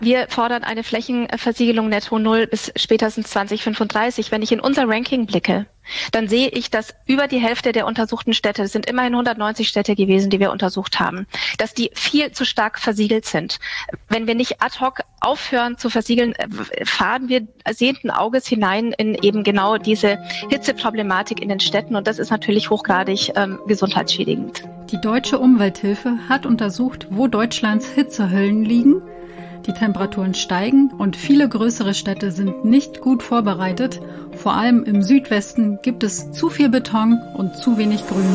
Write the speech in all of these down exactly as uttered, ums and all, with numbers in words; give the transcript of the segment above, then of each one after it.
Wir fordern eine Flächenversiegelung netto null bis spätestens zwanzig fünfunddreißig. Wenn ich in unser Ranking blicke, dann sehe ich, dass über die Hälfte der untersuchten Städte, es sind immerhin hundertneunzig Städte gewesen, die wir untersucht haben, dass die viel zu stark versiegelt sind. Wenn wir nicht ad hoc aufhören zu versiegeln, fahren wir sehenden Auges hinein in eben genau diese Hitzeproblematik in den Städten, und das ist natürlich hochgradig ähm, gesundheitsschädigend. Die Deutsche Umwelthilfe hat untersucht, wo Deutschlands Hitzehöllen liegen. Die Temperaturen steigen und viele größere Städte sind nicht gut vorbereitet. Vor allem im Südwesten gibt es zu viel Beton und zu wenig Grün.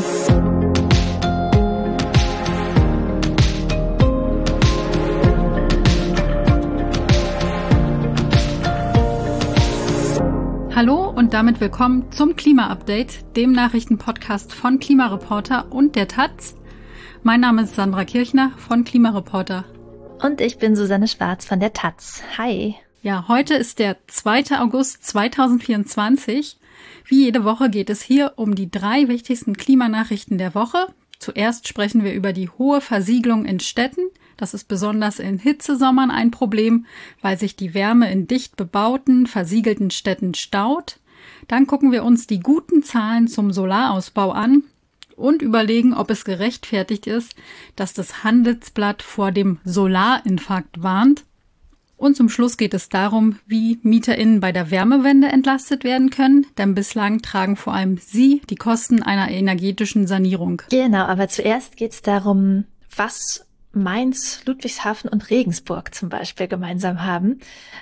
Hallo und damit willkommen zum Klima-Update, dem Nachrichtenpodcast von Klimareporter und der Taz. Mein Name ist Sandra Kirchner von Klimareporter. Und ich bin Susanne Schwarz von der Taz. Hi. Ja, heute ist der zweite August zweitausendvierundzwanzig. Wie jede Woche geht es hier um die drei wichtigsten Klimanachrichten der Woche. Zuerst sprechen wir über die hohe Versiegelung in Städten. Das ist besonders in Hitzesommern ein Problem, weil sich die Wärme in dicht bebauten, versiegelten Städten staut. Dann gucken wir uns die guten Zahlen zum Solarausbau an und überlegen, ob es gerechtfertigt ist, dass das Handelsblatt vor dem Solarinfarkt warnt. Und zum Schluss geht es darum, wie MieterInnen bei der Wärmewende entlastet werden können, denn bislang tragen vor allem sie die Kosten einer energetischen Sanierung. Genau, aber zuerst geht es darum, was Mainz, Ludwigshafen und Regensburg zum Beispiel gemeinsam haben.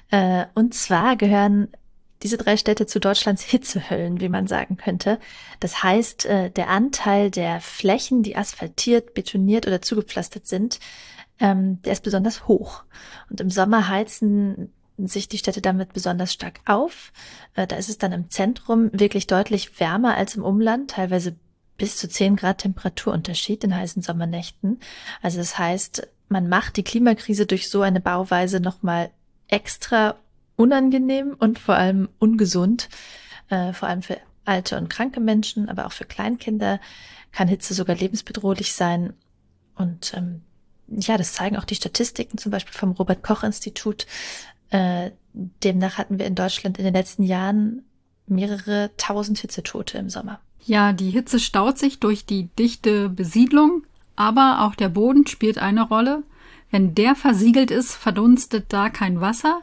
Und zwar gehören diese drei Städte zu Deutschlands Hitzehöllen, wie man sagen könnte. Das heißt, der Anteil der Flächen, die asphaltiert, betoniert oder zugepflastert sind, der ist besonders hoch. Und im Sommer heizen sich die Städte damit besonders stark auf. Da ist es dann im Zentrum wirklich deutlich wärmer als im Umland, teilweise bis zu zehn Grad Temperaturunterschied in heißen Sommernächten. Also das heißt, man macht die Klimakrise durch so eine Bauweise nochmal extra unangenehm und vor allem ungesund, äh, vor allem für alte und kranke Menschen, aber auch für Kleinkinder kann Hitze sogar lebensbedrohlich sein. Und ähm, ja, das zeigen auch die Statistiken, zum Beispiel vom Robert-Koch-Institut. Äh, demnach hatten wir in Deutschland in den letzten Jahren mehrere tausend Hitzetote im Sommer. Ja, die Hitze staut sich durch die dichte Besiedlung, aber auch der Boden spielt eine Rolle. Wenn der versiegelt ist, verdunstet da kein Wasser.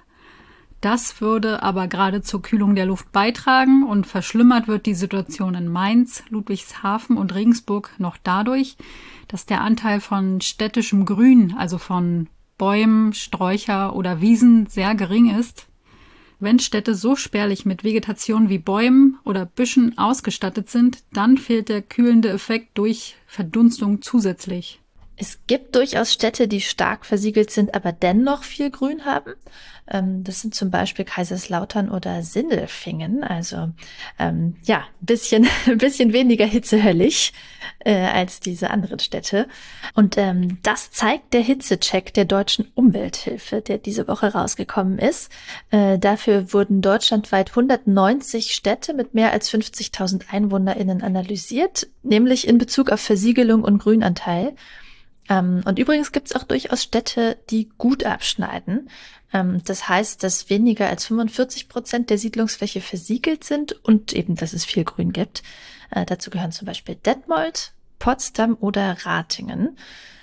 Das würde aber gerade zur Kühlung der Luft beitragen, und verschlimmert wird die Situation in Mainz, Ludwigshafen und Regensburg noch dadurch, dass der Anteil von städtischem Grün, also von Bäumen, Sträucher oder Wiesen, sehr gering ist. Wenn Städte so spärlich mit Vegetation wie Bäumen oder Büschen ausgestattet sind, dann fehlt der kühlende Effekt durch Verdunstung zusätzlich. Es gibt durchaus Städte, die stark versiegelt sind, aber dennoch viel Grün haben. Das sind zum Beispiel Kaiserslautern oder Sindelfingen. Also ähm, ja, ein bisschen, ein bisschen weniger hitzehöllig äh, als diese anderen Städte. Und ähm, das zeigt der Hitzecheck der Deutschen Umwelthilfe, der diese Woche rausgekommen ist. Äh, dafür wurden deutschlandweit hundertneunzig Städte mit mehr als fünfzigtausend EinwohnerInnen analysiert, nämlich in Bezug auf Versiegelung und Grünanteil. Und übrigens gibt es auch durchaus Städte, die gut abschneiden. Das heißt, dass weniger als fünfundvierzig Prozent der Siedlungsfläche versiegelt sind und eben, dass es viel Grün gibt. Dazu gehören zum Beispiel Detmold, Potsdam oder Ratingen.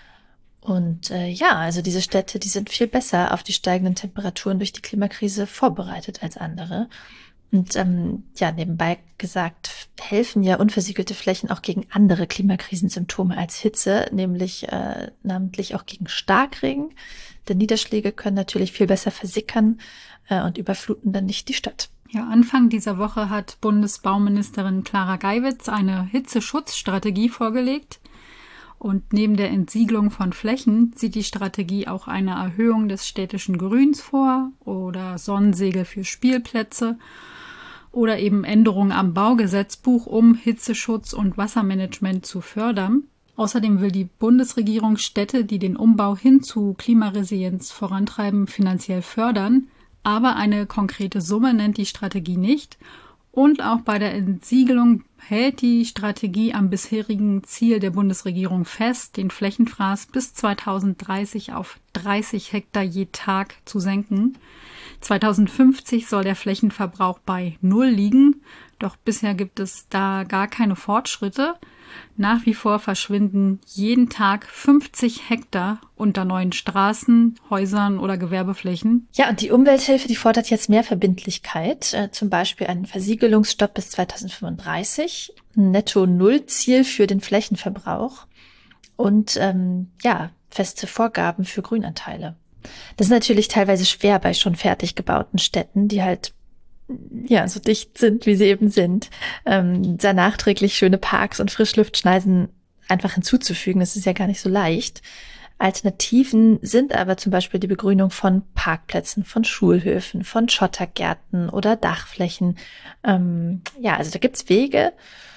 Und äh, ja, also diese Städte, die sind viel besser auf die steigenden Temperaturen durch die Klimakrise vorbereitet als andere. Und ähm, ja, nebenbei gesagt, helfen ja unversiegelte Flächen auch gegen andere Klimakrisensymptome als Hitze, nämlich äh, namentlich auch gegen Starkregen. Denn Niederschläge können natürlich viel besser versickern äh, und überfluten dann nicht die Stadt. Ja, Anfang dieser Woche hat Bundesbauministerin Clara Geiwitz eine Hitzeschutzstrategie vorgelegt. Und neben der Entsiegelung von Flächen sieht die Strategie auch eine Erhöhung des städtischen Grüns vor oder Sonnensegel für Spielplätze oder eben Änderungen am Baugesetzbuch, um Hitzeschutz und Wassermanagement zu fördern. Außerdem will die Bundesregierung Städte, die den Umbau hin zu Klimaresilienz vorantreiben, finanziell fördern. Aber eine konkrete Summe nennt die Strategie nicht. Und auch bei der Entsiegelung hält die Strategie am bisherigen Ziel der Bundesregierung fest, den Flächenfraß bis zweitausenddreißig auf dreißig Hektar je Tag zu senken. zweitausendfünfzig soll der Flächenverbrauch bei null liegen, doch bisher gibt es da gar keine Fortschritte. Nach wie vor verschwinden jeden Tag fünfzig Hektar unter neuen Straßen, Häusern oder Gewerbeflächen. Ja, und die Umwelthilfe, die fordert jetzt mehr Verbindlichkeit, äh, zum Beispiel einen Versiegelungsstopp bis zweitausendfünfunddreißig, ein Netto-Null-Ziel für den Flächenverbrauch und ähm, ja, feste Vorgaben für Grünanteile. Das ist natürlich teilweise schwer bei schon fertig gebauten Städten, die halt ja so dicht sind, wie sie eben sind, ähm, da nachträglich schöne Parks und Frischluftschneisen einfach hinzuzufügen. Das ist ja gar nicht so leicht. Alternativen sind aber zum Beispiel die Begrünung von Parkplätzen, von Schulhöfen, von Schottergärten oder Dachflächen. Ähm, ja, also da gibt's Wege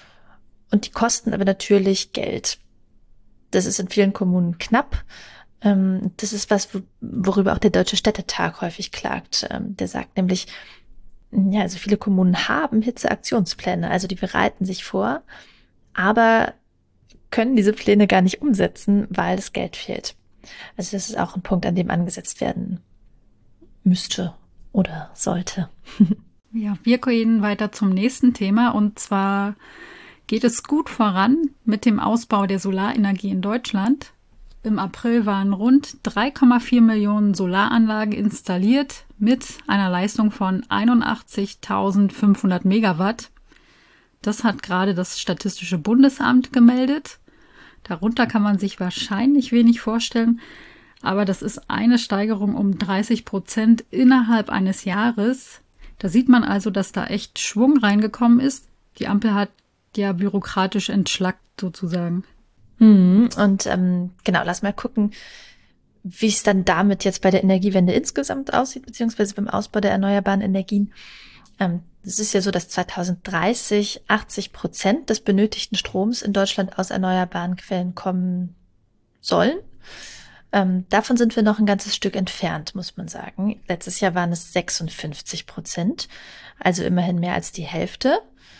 und die kosten aber natürlich Geld. Das ist in vielen Kommunen knapp. Ähm, das ist was, worüber auch der Deutsche Städtetag häufig klagt. Ähm, der sagt nämlich, ja, also viele Kommunen haben Hitzeaktionspläne, also die bereiten sich vor, aber können diese Pläne gar nicht umsetzen, weil das Geld fehlt. Also das ist auch ein Punkt, an dem angesetzt werden müsste oder sollte. Ja, wir gehen weiter zum nächsten Thema und zwar geht es gut voran mit dem Ausbau der Solarenergie in Deutschland. Im April waren rund drei Komma vier Millionen Solaranlagen installiert mit einer Leistung von einundachtzigtausendfünfhundert Megawatt. Das hat gerade das Statistische Bundesamt gemeldet. Darunter kann man sich wahrscheinlich wenig vorstellen, aber das ist eine Steigerung um dreißig Prozent innerhalb eines Jahres. Da sieht man also, dass da echt Schwung reingekommen ist. Die Ampel hat ja bürokratisch entschlackt sozusagen. Und ähm, genau, lass mal gucken, wie es dann damit jetzt bei der Energiewende insgesamt aussieht, beziehungsweise beim Ausbau der erneuerbaren Energien. Ähm, es ist ja so, dass zweitausenddreißig achtzig Prozent des benötigten Stroms in Deutschland aus erneuerbaren Quellen kommen sollen. Ähm, davon sind wir noch ein ganzes Stück entfernt, muss man sagen. Letztes Jahr waren es sechsundfünfzig Prozent, also immerhin mehr als die Hälfte,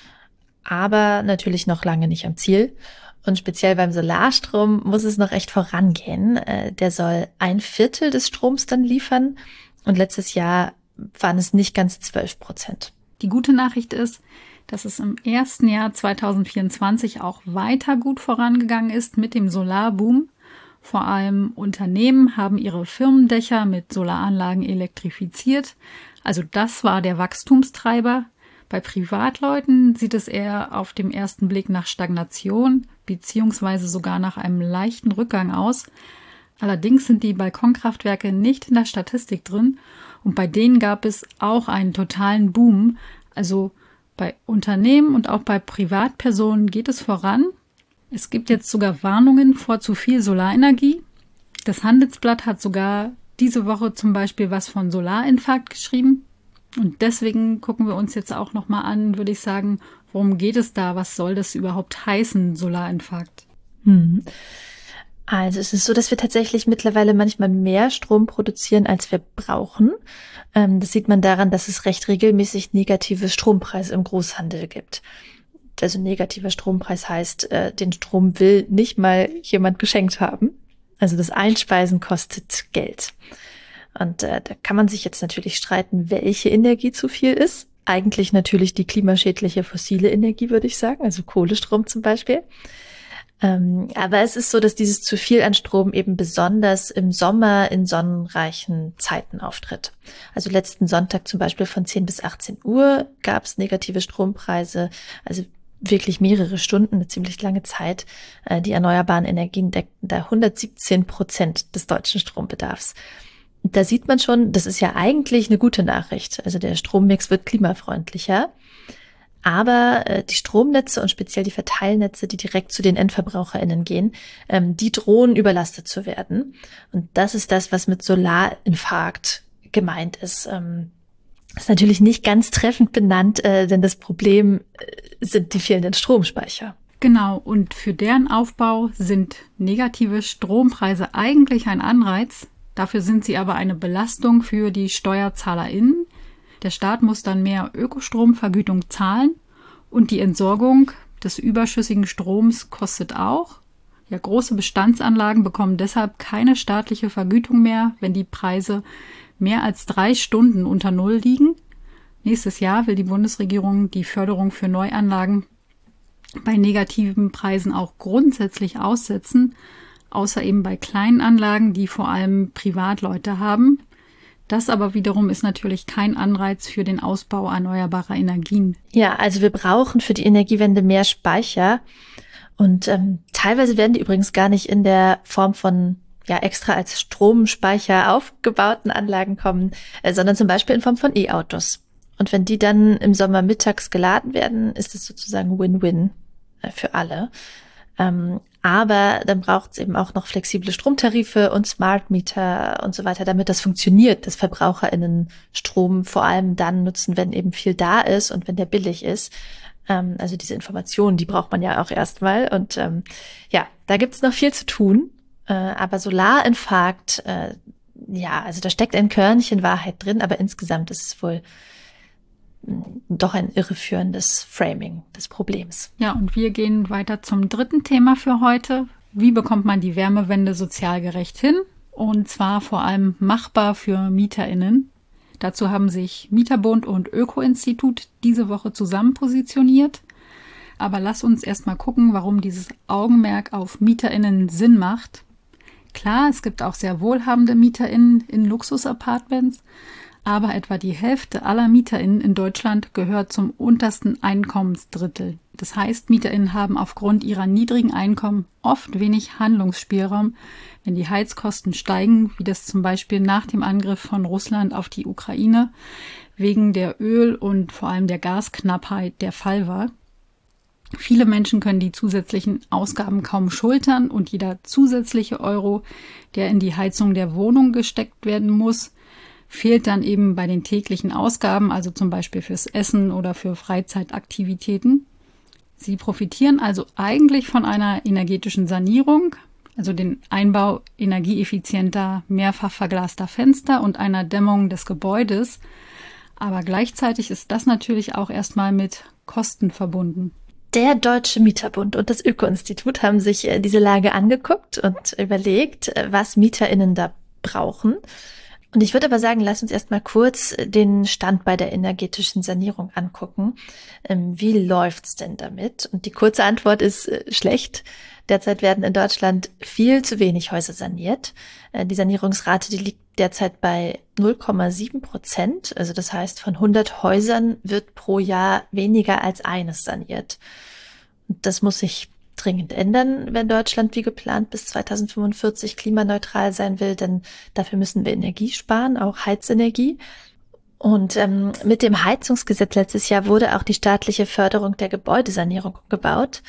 aber natürlich noch lange nicht am Ziel. Und speziell beim Solarstrom muss es noch echt vorangehen. Der soll ein Viertel des Stroms dann liefern. Und letztes Jahr waren es nicht ganz zwölf Prozent. Die gute Nachricht ist, dass es im ersten Jahr zweitausendvierundzwanzig auch weiter gut vorangegangen ist mit dem Solarboom. Vor allem Unternehmen haben ihre Firmendächer mit Solaranlagen elektrifiziert. Also das war der Wachstumstreiber. Bei Privatleuten sieht es eher auf dem ersten Blick nach Stagnation beziehungsweise sogar nach einem leichten Rückgang aus. Allerdings sind die Balkonkraftwerke nicht in der Statistik drin und bei denen gab es auch einen totalen Boom. Also bei Unternehmen und auch bei Privatpersonen geht es voran. Es gibt jetzt sogar Warnungen vor zu viel Solarenergie. Das Handelsblatt hat sogar diese Woche zum Beispiel was von Solarinfarkt geschrieben. Und deswegen gucken wir uns jetzt auch nochmal an, würde ich sagen, worum geht es da? Was soll das überhaupt heißen, Solarinfarkt? Hm. Also es ist so, dass wir tatsächlich mittlerweile manchmal mehr Strom produzieren, als wir brauchen. Das sieht man daran, dass es recht regelmäßig negative Strompreise im Großhandel gibt. Also negativer Strompreis heißt, den Strom will nicht mal jemand geschenkt haben. Also das Einspeisen kostet Geld. Und äh, da kann man sich jetzt natürlich streiten, welche Energie zu viel ist. Eigentlich natürlich die klimaschädliche fossile Energie, würde ich sagen, also Kohlestrom zum Beispiel. Ähm, aber es ist so, dass dieses zu viel an Strom eben besonders im Sommer in sonnenreichen Zeiten auftritt. Also letzten Sonntag zum Beispiel von zehn bis achtzehn Uhr gab es negative Strompreise, also wirklich mehrere Stunden, eine ziemlich lange Zeit. Äh, die erneuerbaren Energien deckten da hundertsiebzehn Prozent des deutschen Strombedarfs. Da sieht man schon, das ist ja eigentlich eine gute Nachricht. Also der Strommix wird klimafreundlicher. Aber äh, die Stromnetze und speziell die Verteilnetze, die direkt zu den EndverbraucherInnen gehen, ähm, die drohen überlastet zu werden. Und das ist das, was mit Solarinfarkt gemeint ist. Ähm, ist natürlich nicht ganz treffend benannt, äh, denn das Problem äh, sind die fehlenden Stromspeicher. Genau, und für deren Aufbau sind negative Strompreise eigentlich ein Anreiz. Dafür sind sie aber eine Belastung für die SteuerzahlerInnen. Der Staat muss dann mehr Ökostromvergütung zahlen und die Entsorgung, des überschüssigen Stroms kostet auch. Ja, große Bestandsanlagen bekommen deshalb keine staatliche Vergütung mehr, wenn die Preise mehr als drei Stunden unter Null liegen. Nächstes Jahr will die Bundesregierung die Förderung für Neuanlagen bei negativen Preisen auch grundsätzlich aussetzen, außer eben bei kleinen Anlagen, die vor allem Privatleute haben. Das aber wiederum ist natürlich kein Anreiz für den Ausbau erneuerbarer Energien. Ja, also wir brauchen für die Energiewende mehr Speicher. Und ähm, teilweise werden die übrigens gar nicht in der Form von ja extra als Stromspeicher aufgebauten Anlagen kommen, äh, sondern zum Beispiel in Form von E-Autos. Und wenn die dann im Sommer mittags geladen werden, ist es sozusagen Win-Win äh, für alle. Ähm, aber dann braucht es eben auch noch flexible Stromtarife und Smart Meter und so weiter, damit das funktioniert, dass VerbraucherInnen Strom vor allem dann nutzen, wenn eben viel da ist und wenn der billig ist. Ähm, also diese Informationen, die braucht man ja auch erstmal. Und ähm, ja, da gibt's noch viel zu tun. Äh, aber Solarinfarkt, äh, ja, also da steckt ein Körnchen Wahrheit drin, aber insgesamt ist es wohl doch ein irreführendes Framing des Problems. Ja, und wir gehen weiter zum dritten Thema für heute. Wie bekommt man die Wärmewende sozial gerecht hin? Und zwar vor allem machbar für MieterInnen. Dazu haben sich Mieterbund und Öko-Institut diese Woche zusammen positioniert. Aber lass uns erstmal gucken, warum dieses Augenmerk auf MieterInnen Sinn macht. Klar, es gibt auch sehr wohlhabende MieterInnen in Luxusapartments, aber etwa die Hälfte aller MieterInnen in Deutschland gehört zum untersten Einkommensdrittel. Das heißt, MieterInnen haben aufgrund ihrer niedrigen Einkommen oft wenig Handlungsspielraum, wenn die Heizkosten steigen, wie das zum Beispiel nach dem Angriff von Russland auf die Ukraine wegen der Öl- und vor allem der Gasknappheit der Fall war. Viele Menschen können die zusätzlichen Ausgaben kaum schultern und jeder zusätzliche Euro, der in die Heizung der Wohnung gesteckt werden muss, fehlt dann eben bei den täglichen Ausgaben, also zum Beispiel fürs Essen oder für Freizeitaktivitäten. Sie profitieren also eigentlich von einer energetischen Sanierung, also den Einbau energieeffizienter, mehrfach verglaster Fenster und einer Dämmung des Gebäudes. Aber gleichzeitig ist das natürlich auch erstmal mit Kosten verbunden. Der Deutsche Mieterbund und das Öko-Institut haben sich diese Lage angeguckt und überlegt, was MieterInnen da brauchen. Und ich würde aber sagen, lass uns erst mal kurz den Stand bei der energetischen Sanierung angucken. Wie läuft's denn damit? Und die kurze Antwort ist schlecht. Derzeit werden in Deutschland viel zu wenig Häuser saniert. Die Sanierungsrate, die liegt derzeit bei null Komma sieben Prozent. Also das heißt, von hundert Häusern wird pro Jahr weniger als eines saniert. Und das muss sich dringend ändern, wenn Deutschland wie geplant bis zweitausendfünfundvierzig klimaneutral sein will, denn dafür müssen wir Energie sparen, auch Heizenergie. Und ähm, mit dem Heizungsgesetz letztes Jahr wurde auch die staatliche Förderung der Gebäudesanierung umgebaut.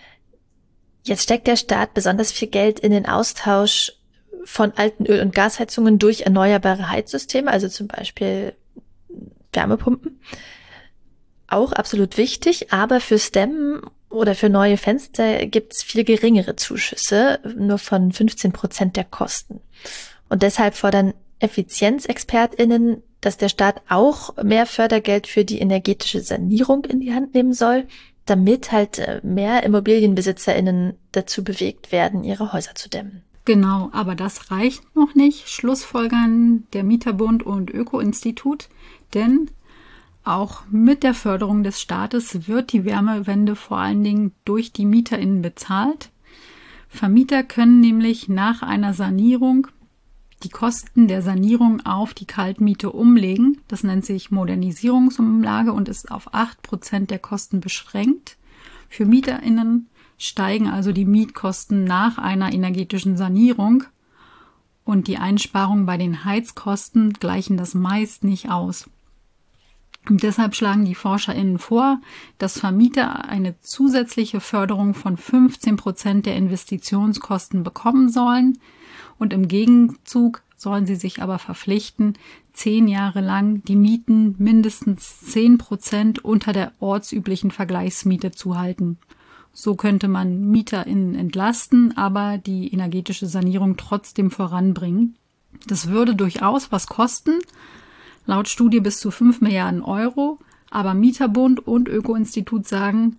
Jetzt steckt der Staat besonders viel Geld in den Austausch von alten Öl- und Gasheizungen durch erneuerbare Heizsysteme, also zum Beispiel Wärmepumpen. Auch absolut wichtig, aber fürs Dämmen oder für neue Fenster gibt's viel geringere Zuschüsse, nur von fünfzehn Prozent der Kosten. Und deshalb fordern EffizienzexpertInnen, dass der Staat auch mehr Fördergeld für die energetische Sanierung in die Hand nehmen soll, damit halt mehr ImmobilienbesitzerInnen dazu bewegt werden, ihre Häuser zu dämmen. Genau, aber das reicht noch nicht, schlussfolgern der Mieterbund und Öko-Institut, denn auch mit der Förderung des Staates wird die Wärmewende vor allen Dingen durch die MieterInnen bezahlt. Vermieter können nämlich nach einer Sanierung die Kosten der Sanierung auf die Kaltmiete umlegen. Das nennt sich Modernisierungsumlage und ist auf acht Prozent der Kosten beschränkt. Für MieterInnen steigen also die Mietkosten nach einer energetischen Sanierung und die Einsparungen bei den Heizkosten gleichen das meist nicht aus. Und deshalb schlagen die ForscherInnen vor, dass Vermieter eine zusätzliche Förderung von fünfzehn Prozent der Investitionskosten bekommen sollen und im Gegenzug sollen sie sich aber verpflichten, zehn Jahre lang die Mieten mindestens zehn Prozent unter der ortsüblichen Vergleichsmiete zu halten. So könnte man MieterInnen entlasten, aber die energetische Sanierung trotzdem voranbringen. Das würde durchaus was kosten, laut Studie bis zu fünf Milliarden Euro, aber Mieterbund und Öko-Institut sagen,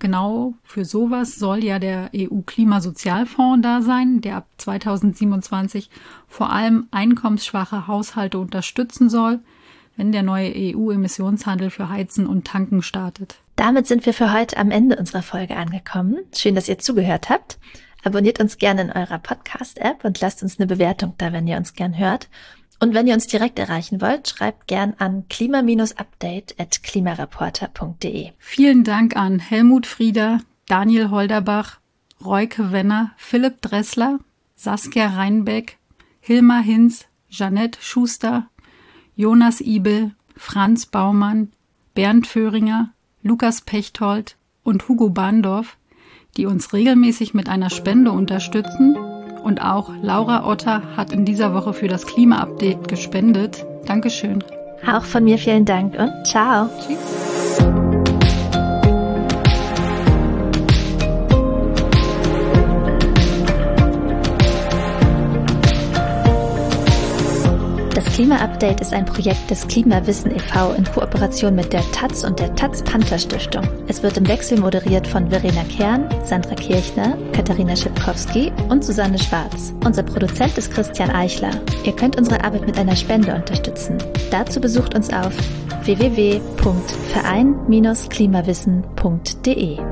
genau für sowas soll ja der E U-Klimasozialfonds da sein, der ab zweitausendsiebenundzwanzig vor allem einkommensschwache Haushalte unterstützen soll, wenn der neue E U-Emissionshandel für Heizen und Tanken startet. Damit sind wir für heute am Ende unserer Folge angekommen. Schön, dass ihr zugehört habt. Abonniert uns gerne in eurer Podcast-App und lasst uns eine Bewertung da, wenn ihr uns gern hört. Und wenn ihr uns direkt erreichen wollt, schreibt gern an klima-update at klimareporter punkt de. Vielen Dank an Helmut Frieder, Daniel Holderbach, Royke Wenner, Philipp Dressler, Saskia Reinbeck, Hilma Hinz, Jeanette Schuster, Jonas Ibel, Franz Baumann, Bernd Föhringer, Lukas Pechtold und Hugo Bahndorf, die uns regelmäßig mit einer Spende unterstützen. Und auch Laura Otter hat in dieser Woche für das Klima-Update gespendet. Dankeschön. Auch von mir vielen Dank und ciao. Tschüss. Das Klima-Update ist ein Projekt des Klimawissen e V in Kooperation mit der Taz und der Taz-Panther-Stiftung. Es wird im Wechsel moderiert von Verena Kern, Sandra Kirchner, Katharina Schipkowski und Susanne Schwarz. Unser Produzent ist Christian Eichler. Ihr könnt unsere Arbeit mit einer Spende unterstützen. Dazu besucht uns auf w w w punkt verein Bindestrich klimawissen punkt de.